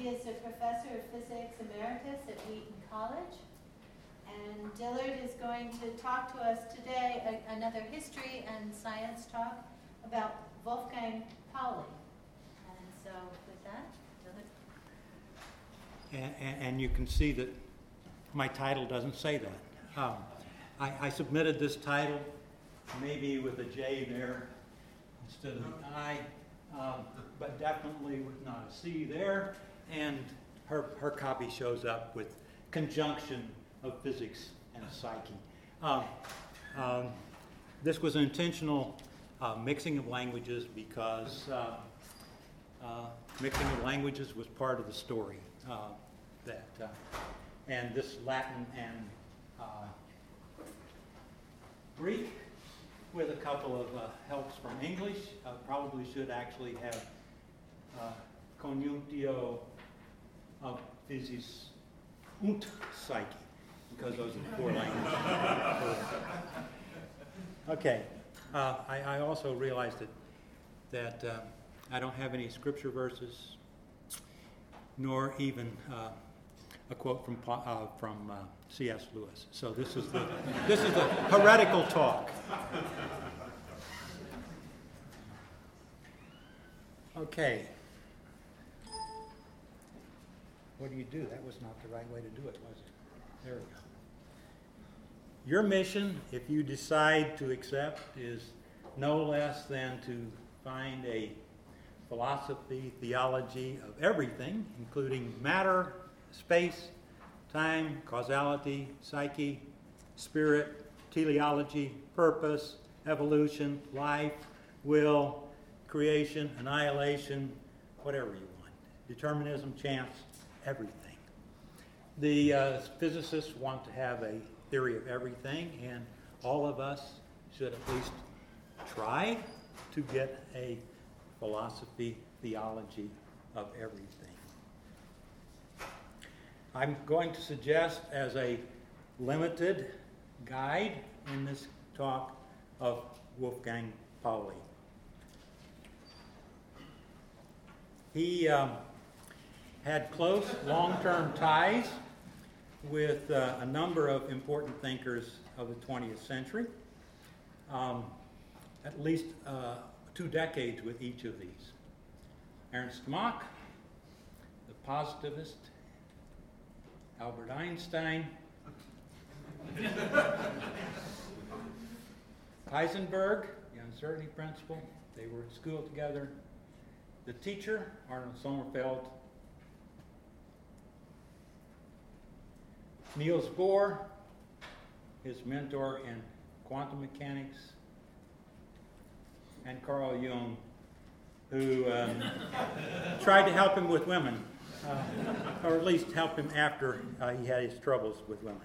He is a professor of physics emeritus at Wheaton College. And Dillard is going to talk to us today, another history and science talk about Wolfgang Pauli. And so with that, Dillard. And you can see that my title doesn't say that. I submitted this title maybe with a J there instead of an I, but definitely with not a C there. And her copy shows up with conjunction of physics and psyche. This was an intentional mixing of languages because mixing of languages was part of the story. And this Latin and Greek with a couple of helps from English probably should actually have conjunctio of physis und psyche, because those are the four languages. Okay. I also realized that I don't have any scripture verses, nor even a quote from C.S. Lewis. So this is the heretical talk. Okay. What do you do? That was not the right way to do it, was it? There we go. Your mission, if you decide to accept, is no less than to find a philosophy, theology of everything, including matter, space, time, causality, psyche, spirit, teleology, purpose, evolution, life, will, creation, annihilation, whatever you want. Determinism, chance, everything. The physicists want to have a theory of everything, and all of us should at least try to get a philosophy, theology of everything. I'm going to suggest as a limited guide in this talk of Wolfgang Pauli. He had close long-term ties with a number of important thinkers of the 20th century, at least 2 decades with each of these. Ernst Mach, the positivist, Albert Einstein, Heisenberg, the uncertainty principle, they were at school together. The teacher, Arnold Sommerfeld, Niels Bohr, his mentor in quantum mechanics, and Carl Jung, who tried to help him with women, or at least help him after he had his troubles with women.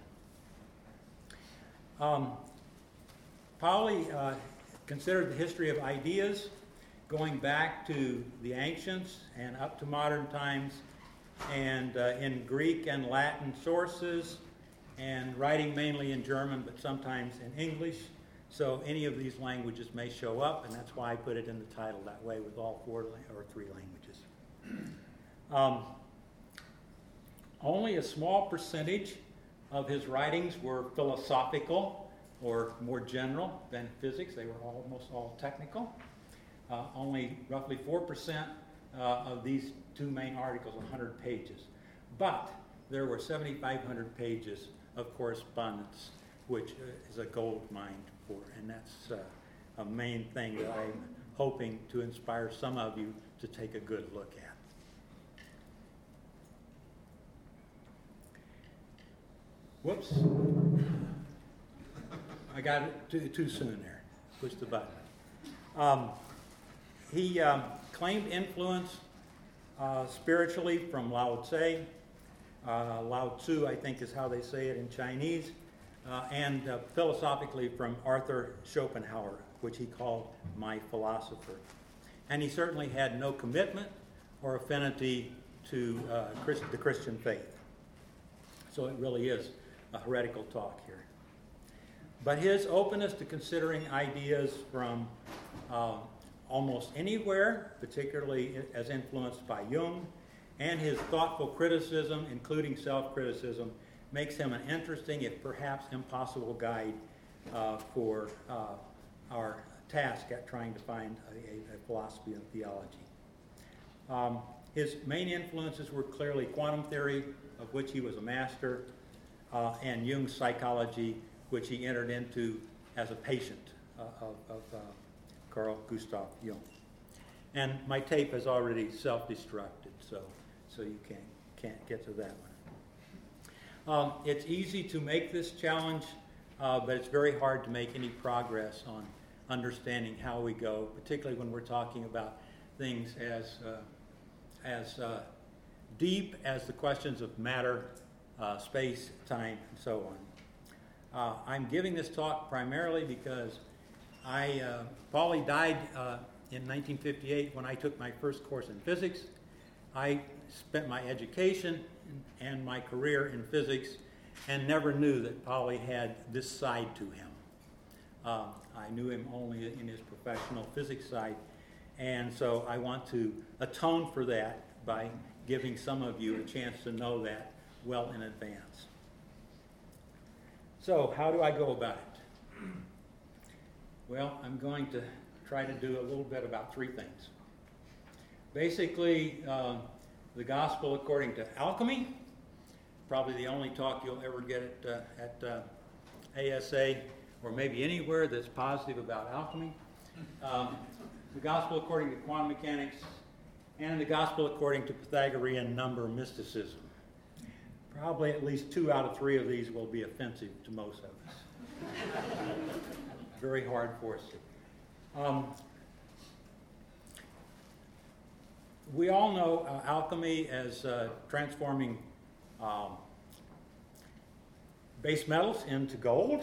Pauli considered the history of ideas going back to the ancients and up to modern times, and in Greek and Latin sources, and writing mainly in German, but sometimes in English. So any of these languages may show up, and that's why I put it in the title that way with all 4 or 3 languages. Only a small percentage of his writings were philosophical or more general than physics. They were almost all technical. Only roughly 4% of these 2 main articles, 100 pages. But there were 7,500 pages of correspondence, which is a gold mine for, and that's a main thing that I'm hoping to inspire some of you to take a good look at. Whoops. I got it too soon there. Push the button. He claimed influence spiritually from Lao Tse. Lao Tzu, I think is how they say it in Chinese, and philosophically from Arthur Schopenhauer, which he called my philosopher. And he certainly had no commitment or affinity to the Christian faith. So it really is a heretical talk here. But his openness to considering ideas from almost anywhere, particularly as influenced by Jung, and his thoughtful criticism, including self-criticism, makes him an interesting, if perhaps impossible, guide for our task at trying to find a philosophy of theology. His main influences were clearly quantum theory, of which he was a master, and Jung's psychology, which he entered into as a patient of Carl Gustav Jung. And my tape has already self-destructed, so you can't get to that one. It's easy to make this challenge, but it's very hard to make any progress on understanding how we go, particularly when we're talking about things as deep as the questions of matter, space, time, and so on. I'm giving this talk primarily because Pauli died in 1958 when I took my first course in physics. I spent my education and my career in physics and never knew that Pauli had this side to him. I knew him only in his professional physics side, and so I want to atone for that by giving some of you a chance to know that well in advance. So how do I go about it? Well, I'm going to try to do a little bit about three things. Basically, the gospel according to alchemy, probably the only talk you'll ever get at ASA, or maybe anywhere that's positive about alchemy. The gospel according to quantum mechanics, and the gospel according to Pythagorean number mysticism. Probably at least 2 out of 3 of these will be offensive to most of us. Very hard for us to. We all know alchemy as transforming base metals into gold.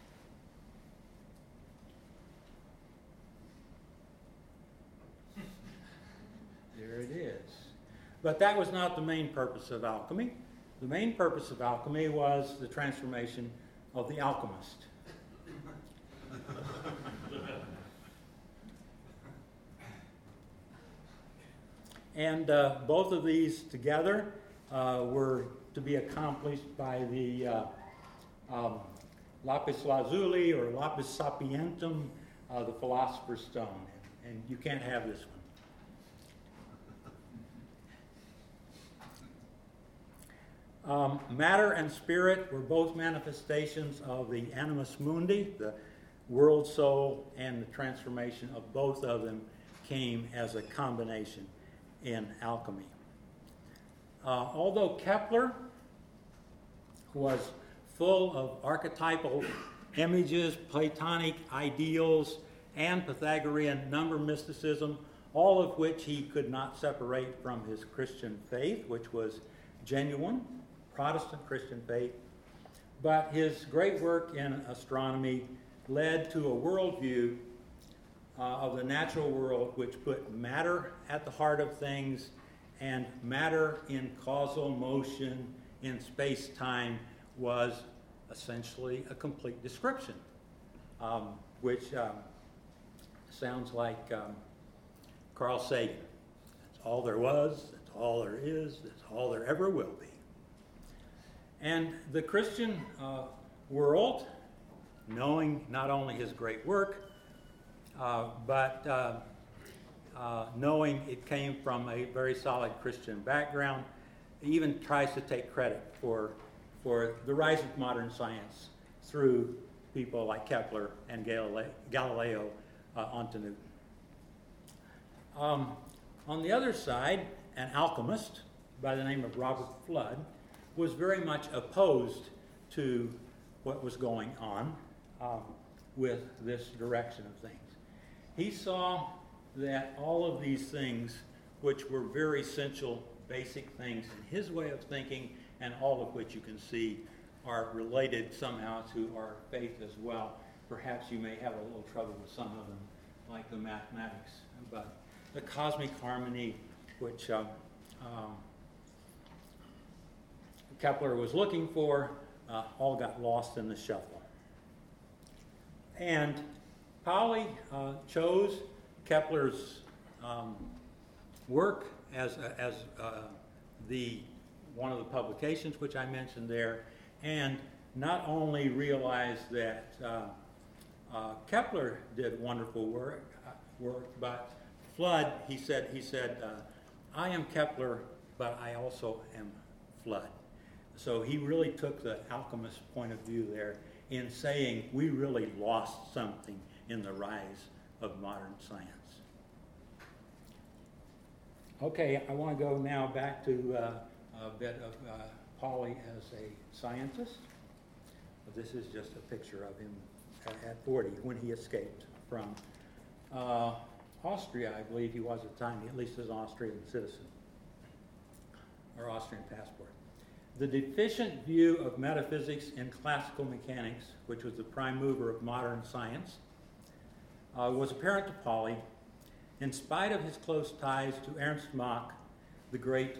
There it is. But that was not the main purpose of alchemy. The main purpose of alchemy was the transformation of the alchemist. And both of these together were to be accomplished by the lapis lazuli or lapis sapientum, the philosopher's stone. And you can't have this one. Matter and spirit were both manifestations of the animus mundi, the world soul, and the transformation of both of them came as a combination in alchemy. Although Kepler was full of archetypal images, Platonic ideals, and Pythagorean number mysticism, all of which he could not separate from his Christian faith, which was genuine Protestant Christian faith, but his great work in astronomy led to a worldview of the natural world which put matter at the heart of things, and matter in causal motion in space-time was essentially a complete description, which sounds like Carl Sagan. That's all there was, that's all there is, that's all there ever will be. And the Christian world, knowing not only his great work, but knowing it came from a very solid Christian background, even tries to take credit for the rise of modern science through people like Kepler and Galileo onto Newton. On the other side, an alchemist by the name of Robert Fludd was very much opposed to what was going on with this direction of things. He saw that all of these things, which were very essential, basic things in his way of thinking, and all of which you can see are related somehow to our faith as well. Perhaps you may have a little trouble with some of them, like the mathematics, but the cosmic harmony, which Kepler was looking for, all got lost in the shuffle. And Pauli chose Kepler's work as one of the publications which I mentioned there, and not only realized that Kepler did wonderful work, but Flood, he said, I am Kepler, but I also am Flood. So he really took the alchemist point of view there in saying we really lost something in the rise of modern science. Okay, I want to go now back to a bit of Pauli as a scientist. This is just a picture of him at 40 when he escaped from Austria, I believe he was at the time, at least as an Austrian citizen, or Austrian passport. The deficient view of metaphysics in classical mechanics, which was the prime mover of modern science, was apparent to Pauli in spite of his close ties to Ernst Mach, the great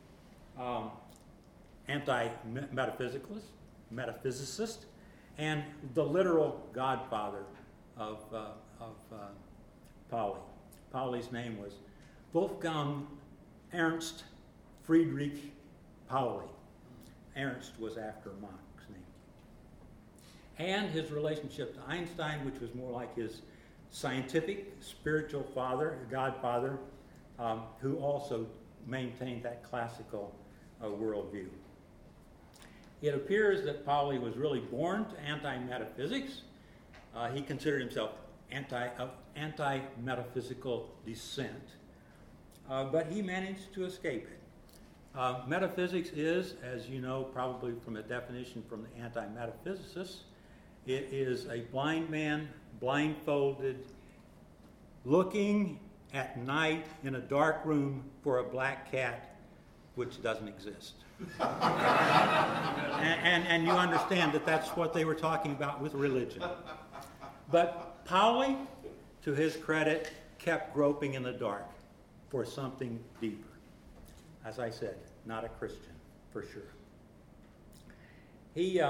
anti-metaphysicist, and the literal godfather of Pauli. Pauli's name was Wolfgang Ernst Friedrich Pauli. Ernst was after Mach's name. And his relationship to Einstein, which was more like his scientific, spiritual father, godfather, who also maintained that classical worldview. It appears that Pauli was really born to anti-metaphysics. He considered himself of anti-metaphysical descent, but he managed to escape it. Metaphysics is, as you know probably from a definition from the anti-metaphysicists, it is a blind man, blindfolded, looking at night in a dark room for a black cat which doesn't exist. and you understand that that's what they were talking about with religion. But Pauli, to his credit, kept groping in the dark for something deeper. As I said, not a Christian, for sure. He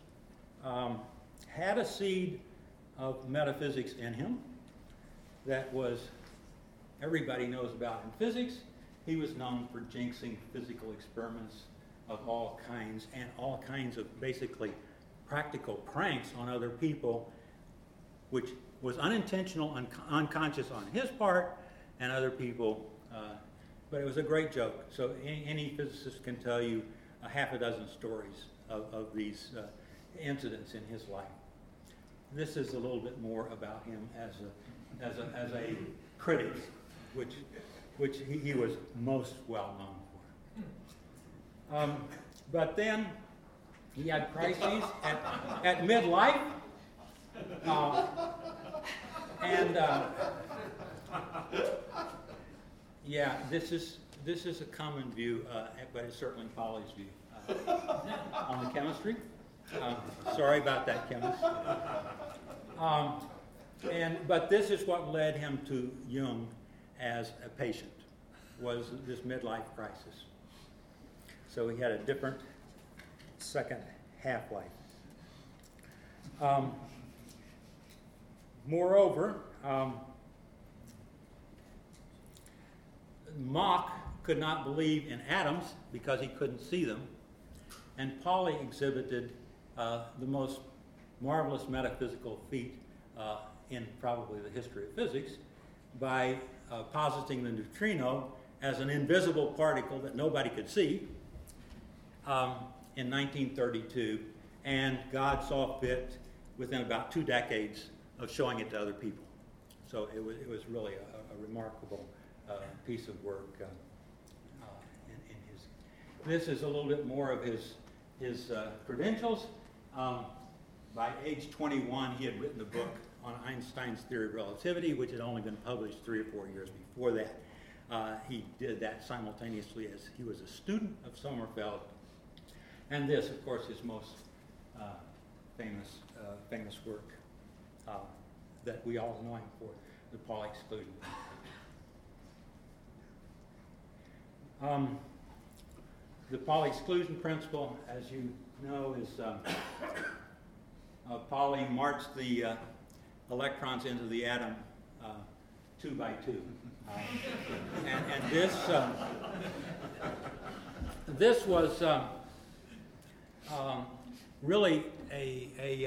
had a seed of metaphysics in him that was, everybody knows about in physics. He was known for jinxing physical experiments of all kinds and all kinds of basically practical pranks on other people, which was unintentional, unconscious on his part, and other people, but it was a great joke. So any physicist can tell you a half a dozen stories of these incidents in his life. This is a little bit more about him as a critic, which he was most well known for. But then he had crises at midlife, and yeah, this is a common view, but it's certainly Pauli's view on the chemistry. Sorry about that, chemist. But this is what led him to Jung as a patient, was this midlife crisis. So he had a different second half-life. Moreover, Mach could not believe in atoms because he couldn't see them, and Pauli exhibited the most marvelous metaphysical feat in probably the history of physics by positing the neutrino as an invisible particle that nobody could see in 1932, and God saw fit within about 2 decades of showing it to other people. So it was really a remarkable piece of work in his. This is a little bit more of his credentials. By age 21, he had written a book on Einstein's theory of relativity, which had only been published 3 or 4 years before that. He did that simultaneously as he was a student of Sommerfeld. And this, of course, his most famous work that we all know him for, the Pauli exclusion. The Pauli exclusion principle, as you know, is Pauli marched the electrons into the atom 2 by 2. And this, this was really a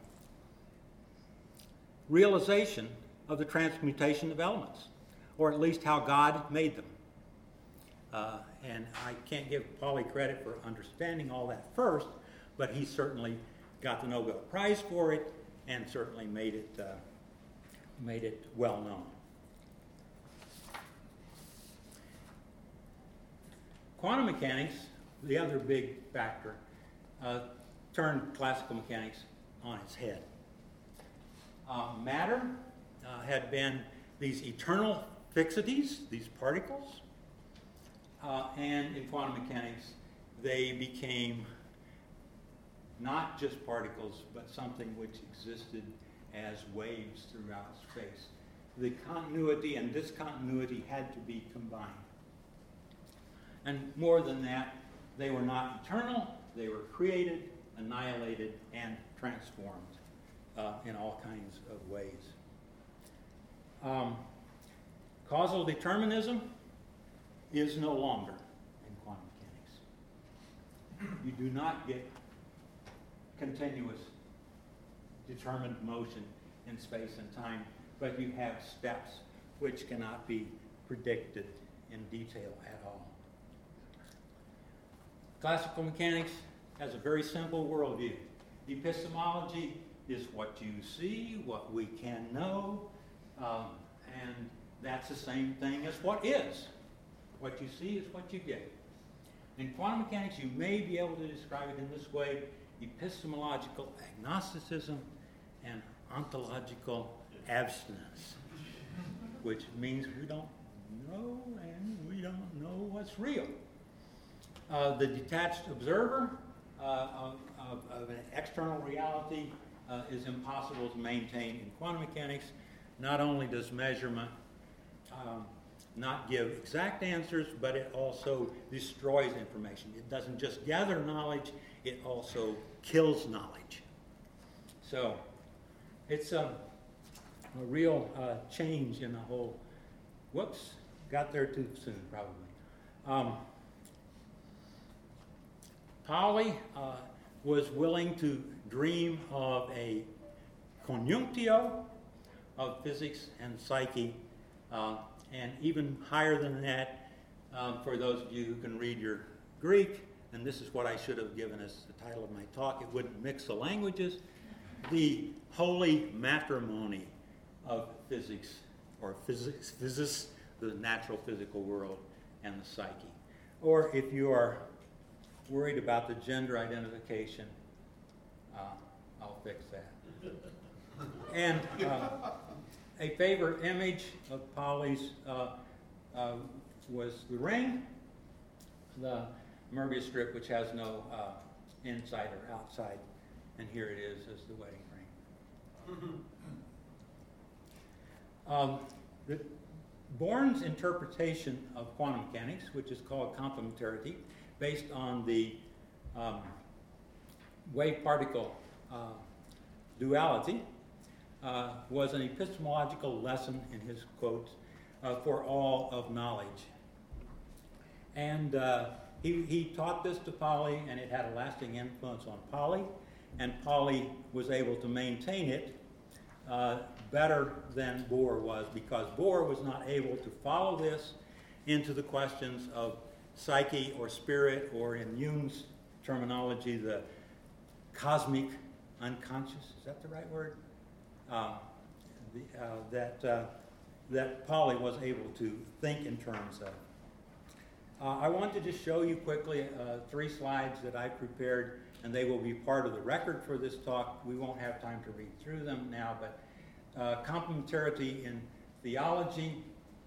realization of the transmutation of elements, or at least how God made them. And I can't give Pauli credit for understanding all that first, but he certainly got the Nobel Prize for it and certainly made it well known. Quantum mechanics, the other big factor, turned classical mechanics on its head. Matter had been these eternal fixities, these particles, and in quantum mechanics they became not just particles, but something which existed as waves throughout space. The continuity and discontinuity had to be combined. And more than that, they were not eternal, they were created, annihilated, and transformed in all kinds of ways. Causal determinism is no longer in quantum mechanics. You do not get continuous determined motion in space and time, but you have steps which cannot be predicted in detail at all. Classical mechanics has a very simple worldview. Epistemology is what you see, what we can know, and that's the same thing as what is. What you see is what you get. In quantum mechanics, you may be able to describe it in this way: epistemological agnosticism and ontological abstinence, which means we don't know and we don't know what's real. The detached observer of an external reality is impossible to maintain in quantum mechanics. Not only does measurement not give exact answers, but it also destroys information. It doesn't just gather knowledge, it also kills knowledge. So it's a real change in the whole, whoops, got there too soon probably. Pauli was willing to dream of a conjunctio of physics and psyche, and even higher than that, for those of you who can read your Greek, and this is what I should have given as the title of my talk, it wouldn't mix the languages, the holy matrimony of physics, or physis, the natural physical world, and the psyche. Or if you are worried about the gender identification, I'll fix that. And a favorite image of Pauli's was the ring, the Möbius strip, which has no inside or outside, and here it is as the wedding ring. Born's interpretation of quantum mechanics, which is called complementarity, based on the wave-particle duality, was an epistemological lesson, in his quotes, for all of knowledge. And he taught this to Pauli, and it had a lasting influence on Pauli, and Pauli was able to maintain it better than Bohr was, because Bohr was not able to follow this into the questions of psyche or spirit, or in Jung's terminology, the cosmic unconscious. Is that the right word? That Pauli was able to think in terms of. I want to just show you quickly 3 slides that I prepared, and they will be part of the record for this talk. We won't have time to read through them now, but complementarity in theology.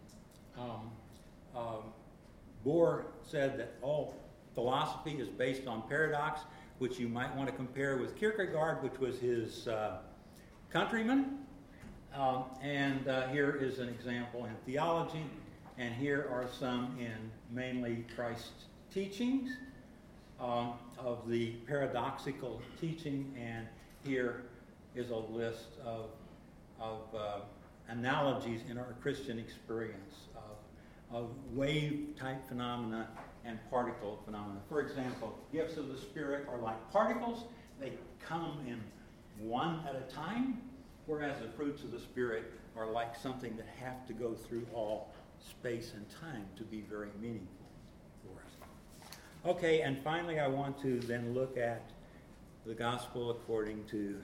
Bohr said that all philosophy is based on paradox, which you might want to compare with Kierkegaard, which was his countryman. And here is an example in theology, and here are some in mainly Christ's teachings of the paradoxical teaching, and here is a list of analogies in our Christian experience of wave-type phenomena and particle phenomena. For example, gifts of the Spirit are like particles. They come in one at a time, whereas the fruits of the Spirit are like something that have to go through all space and time to be very meaningful for us. Okay, and finally I want to then look at the gospel according to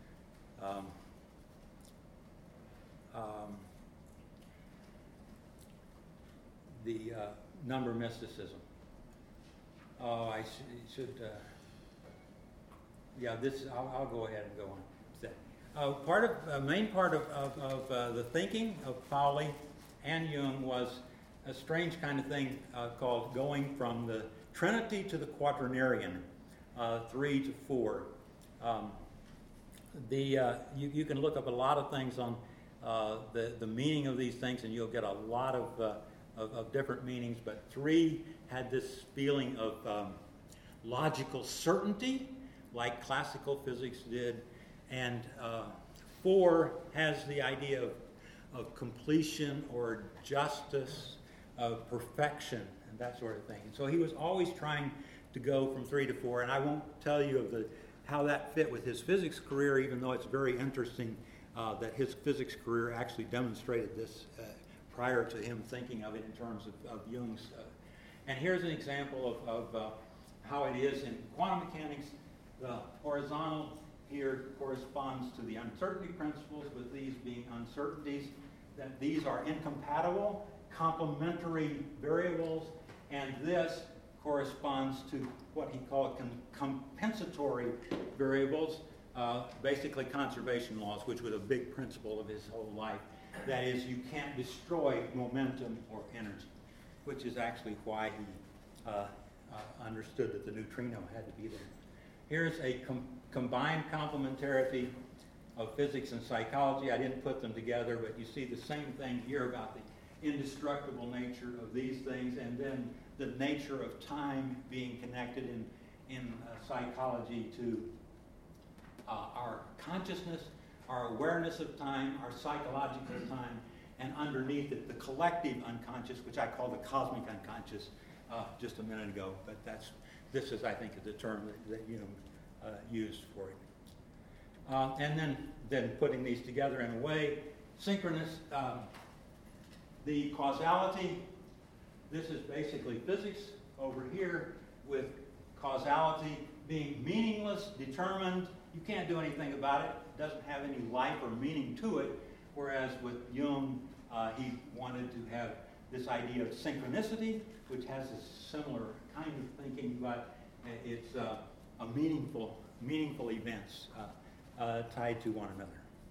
the number mysticism. Oh, I should yeah, this, I'll go ahead and go on. Main part of the thinking of Pauli and Jung was a strange kind of thing called going from the Trinity to the Quaternarian, 3 to 4. You can look up a lot of things on the meaning of these things, and you'll get a lot of different meanings. But 3 had this feeling of logical certainty, like classical physics did, and 4 has the idea of completion or justice, of perfection, and that sort of thing. And so he was always trying to go from 3 to 4, and I won't tell you of how that fit with his physics career, even though it's very interesting that his physics career actually demonstrated this prior to him thinking of it in terms of Jung's. And here's an example of how it is in quantum mechanics. The horizontal here corresponds to the uncertainty principles, with these being uncertainties, that these are incompatible, complementary variables, and this corresponds to what he called compensatory variables, basically conservation laws, which was a big principle of his whole life. That is, you can't destroy momentum or energy, which is actually why he understood that the neutrino had to be there. Here's a combined complementarity of physics and psychology. I didn't put them together, but you see the same thing here about the indestructible nature of these things, and then the nature of time being connected in psychology to our consciousness, our awareness of time, our psychological time, and underneath it, the collective unconscious, which I call the cosmic unconscious just a minute ago, but this is, I think, the term that Jung used for it. And then putting these together in a way, synchronous, the causality, this is basically physics over here, with causality being meaningless, determined. You can't do anything about it. It doesn't have any life or meaning to it, whereas with Jung, he wanted to have this idea of synchronicity, which has a similar kind of thinking, but it's a meaningful events tied to one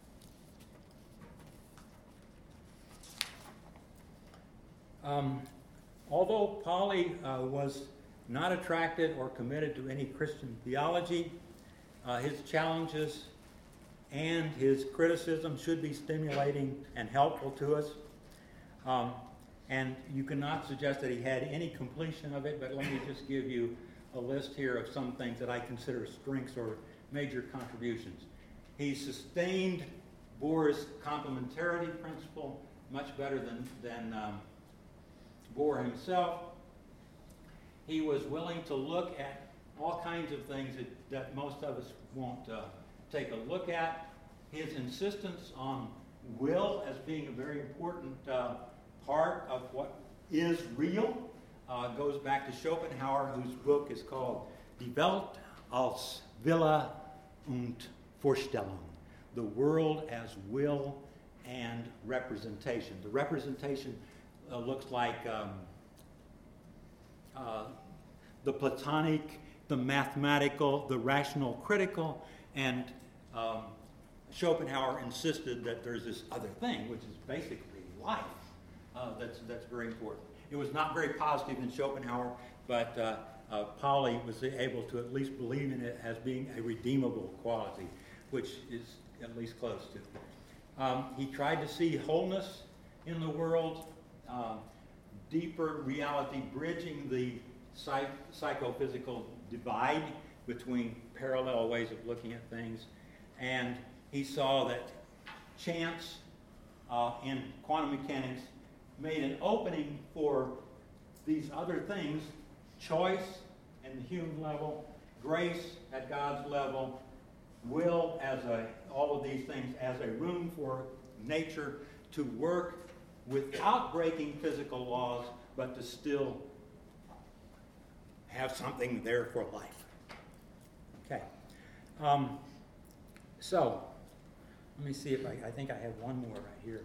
another. Although Pauli was not attracted or committed to any Christian theology, his challenges and his criticism should be stimulating and helpful to us. And you cannot suggest that he had any completion of it, but let me just give you a list here of some things that I consider strengths or major contributions. He sustained Bohr's complementarity principle much better than Bohr himself. He was willing to look at all kinds of things that most of us won't take a look at. His insistence on will as being a very important part of what is real goes back to Schopenhauer, whose book is called Die Welt als Wille und Vorstellung, the world as will and representation. The representation looks like the Platonic, the mathematical, the rational critical, and Schopenhauer insisted that there's this other thing, which is basically life, that's very important. It was not very positive in Schopenhauer, but Pauli was able to at least believe in it as being a redeemable quality, which is at least close to. He tried to see wholeness in the world, deeper reality, bridging the psychophysical divide between parallel ways of looking at things. And he saw that chance in quantum mechanics made an opening for these other things choice in the human level, grace at God's level, will as all of these things as a room for nature to work without breaking physical laws, but to still have something there for life. Okay. So, let me see if I think I have one more right here.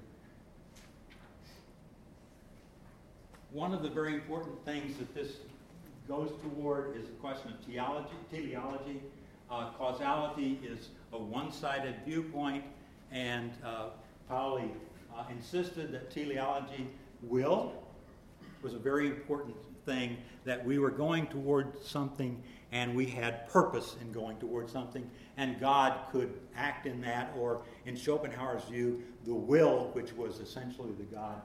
One of the very important things that this goes toward is the question of teleology. Causality is a one-sided viewpoint, and Pauli insisted that teleology was a very important thing, that we were going toward something and we had purpose in going toward something, and God could act in that, or in Schopenhauer's view, the will, which was essentially the God,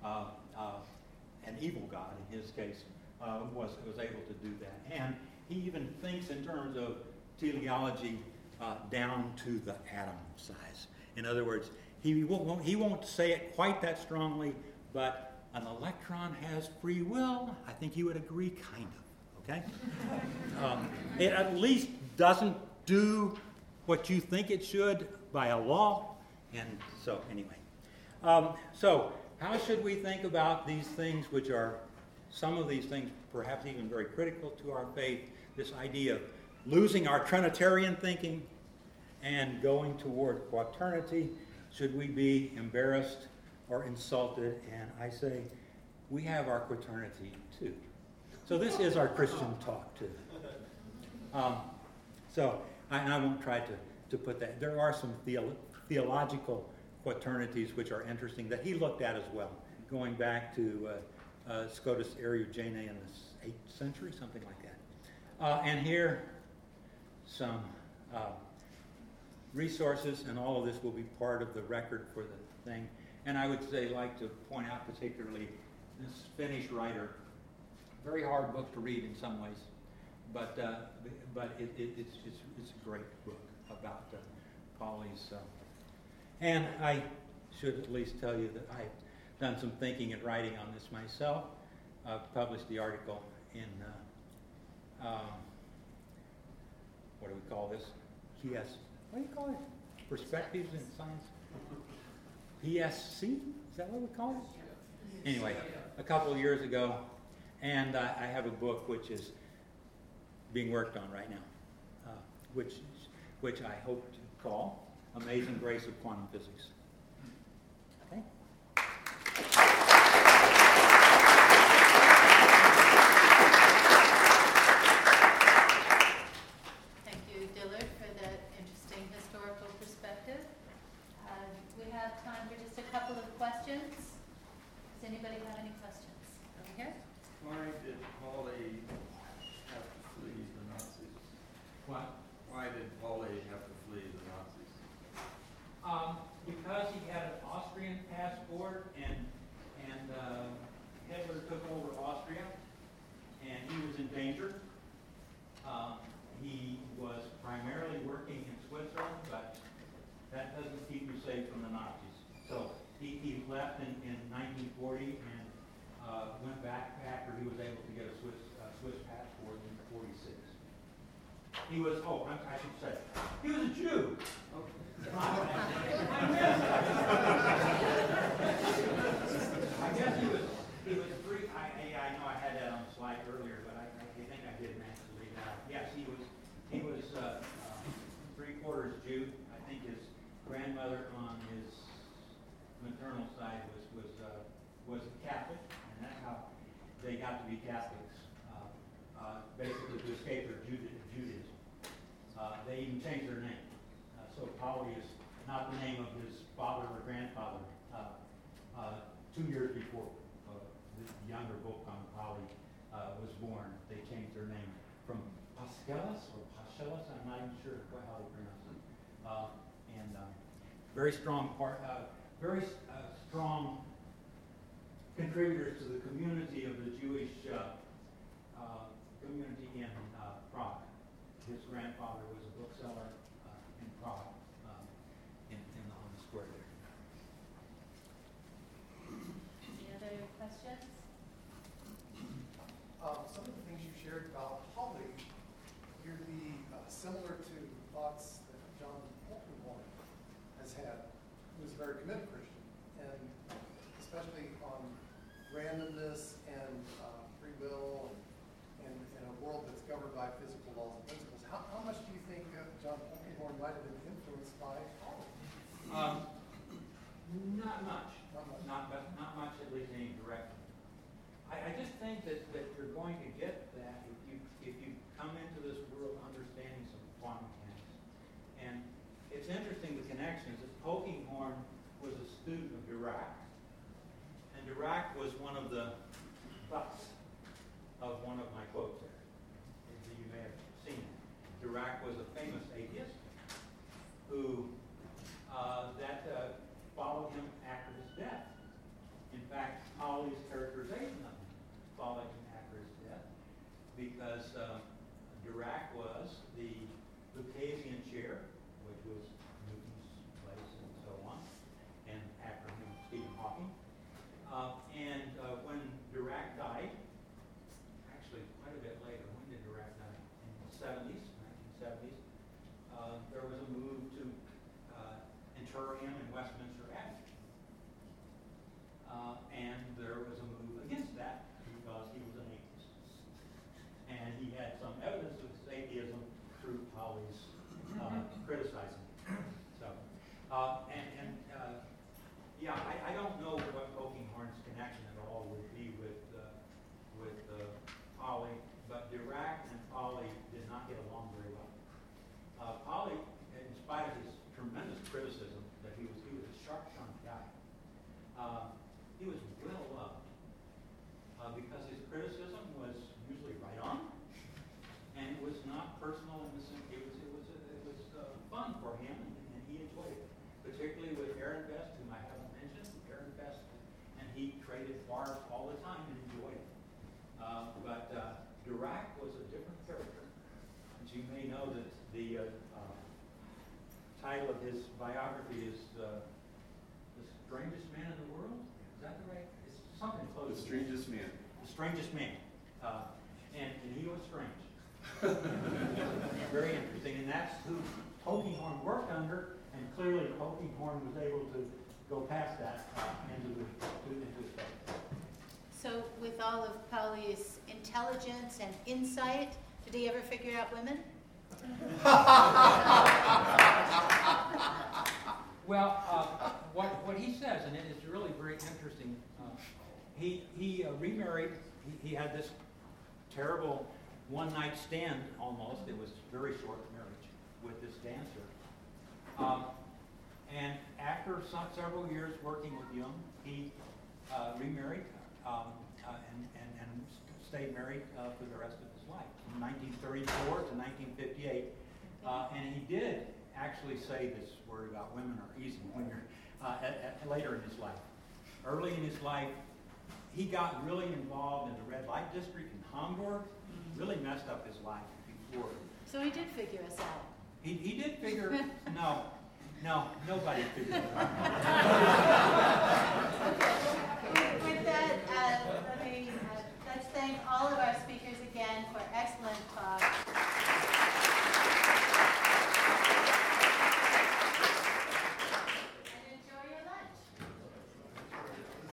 an evil God in his case, was able to do that. And he even thinks in terms of teleology down to the atom size. In other words, he won't say it quite that strongly, but an electron has free will. I think you would agree, kind of. Okay? It at least doesn't do what you think it should by a law. And so, anyway. So, how should we think about these things, which are some of these things perhaps even very critical to our faith? This idea of losing our Trinitarian thinking and going toward quaternity. Should we be embarrassed or insulted? And I say, we have our quaternity too. So this is our Christian talk too. I won't try to put that. There are some theological quaternities which are interesting that he looked at as well, going back to Scotus Eriugene in the 8th century, something like that. And here, some resources, and all of this will be part of the record for the thing. And I would like to point out particularly this Finnish writer. Very hard book to read in some ways, but it's a great book about Pauli's. And I should at least tell you that I've done some thinking and writing on this myself. Published the article in what do we call this? What do you call it? Perspectives in Science? PSC? Is that what we call it? Anyway, a couple of years ago, and I have a book which is being worked on right now, which I hope to call Amazing Grace of Quantum Physics. Okay? Thank you, Dillard, for that interesting historical perspective. We have time for just a couple of questions. Does anybody have any questions? Over here? Why did Pauli have to flee the Nazis? What? Why did Pauli have to flee the Nazis? Because he had an Austrian passport, and Hitler took over Austria, and he was in danger. He was primarily working in Switzerland, but that doesn't keep you safe from the Nazis. So he left in 1940 and went back after he was able to get a Swiss passport in 46. He was, I should say, he was a Jew. I guess he was free. I know I had that on the slide earlier, but I think I didn't actually read that. Yes, he was 3/4 Jew. I think his grandmother on his maternal side was Catholic, and that's how they got to be Catholics, basically to escape their Judaism. They even changed their name. So Pauli is not the name of his father or grandfather. 2 years before the younger Wolfgang Pauli was born, they changed their name from Paschalis or Paschalis, I'm not even sure quite how they pronounce it. Very strong strong contributors to the community of the Jewish community in Prague. His grandfather was a bookseller in Prague, on the square there. Any other questions? Some of the things you similar to thoughts that John Polkinghorne has had, who's a very committed Christian, and especially on randomness and free will and a world that's governed by physical laws and principles. How much do you think John Polkinghorne might have been influenced by Pauli? Not much. Not much, at least any direction. I just think that you're going to get that if you come into this world understanding some quantum mechanics. And it's interesting, the connections, that Polkinghorne was a student of Dirac, and Dirac was one of the butts of one of my quotes there. You may have seen it. Dirac was a famous atheist who followed him after his death. In fact, Pauli's characterization of him followed him after his death because Dirac was the Lucasian chair, which was Newton's place and so on, and after him Stephen Hawking. When Dirac died, actually quite a bit later, when did Dirac die? In the 1970s, there was a move to inter him in Westminster Abbey. And there was a move against that because he was an atheist. And he had some evidence of his atheism through Pauli's criticizing him. So, I don't know what Polkinghorne's connection at all would be with Pauli, but Dirac and Pauli did not get along very well. Pauli, in spite of his tremendous criticism that he was a sharp-tongued guy, he was well loved because his criticism was usually right on, and it was not personal in the sense it was fun for him, and he enjoyed it. Particularly with Aaron Best, whom I haven't mentioned, Aaron Best, and he traded bars all the time and enjoyed it. But Dirac was a different character. As you may know, that the title of his biography is The Strangest Man in the World. Is that the right? It's something close. The Strangest Man. The Strangest Man. And he was strange. Very interesting. And that's who Polkinghorne worked under, and clearly Polkinghorne was able to go past that into his faith. So with all of Pauli's intelligence and insight, did he ever figure out women? Well, what he says, and it is really very interesting, he remarried. He had this terrible one-night stand almost. It was a very short marriage with this dancer. And after several years working with Jung, he remarried and stayed married for the rest of his life, from 1934 to 1958. And he did actually say this word about women are easy when you're later in his life. Early in his life, he got really involved in the red light district in Hamburg, really messed up his life before. So he did figure us out. He did figure, no, nobody figured it out. Okay. With that, let's thank all of our speakers.